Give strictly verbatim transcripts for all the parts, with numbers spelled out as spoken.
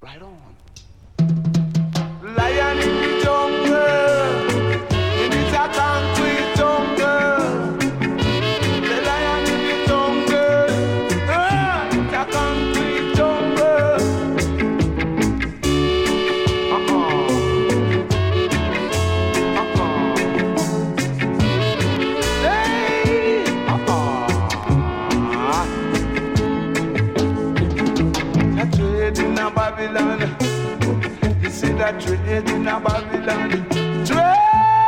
Right on. Lion in the jungle, in it's a concrete jungle. The lion in the jungle, ah, it's a concrete jungle. Uh-uh. Uh-uh. Hey, uh-uh. That trade in a Babylon. You see that trade in a Babylon. Trade!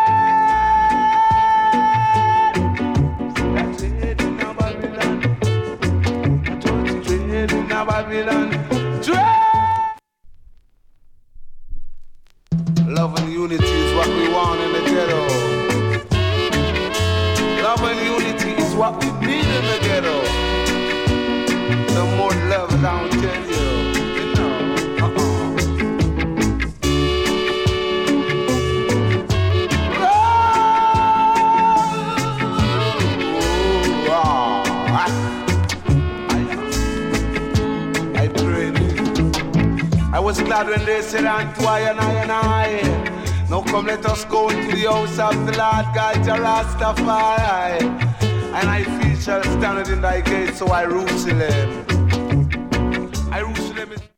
That trade in a Babylon. I told you trade in a Babylon. Trade! Love and unity is what we want in the ghetto. Love and unity is what we need in the ghetto. Some more love, I'll tell you. You know, uh-uh. I was glad when they said unto I and I and I. Now come let us go into the house of the Lord God Jah Rastafari. And I feet shall stand in thy gate, so I Jerusalem. I Jerusalem is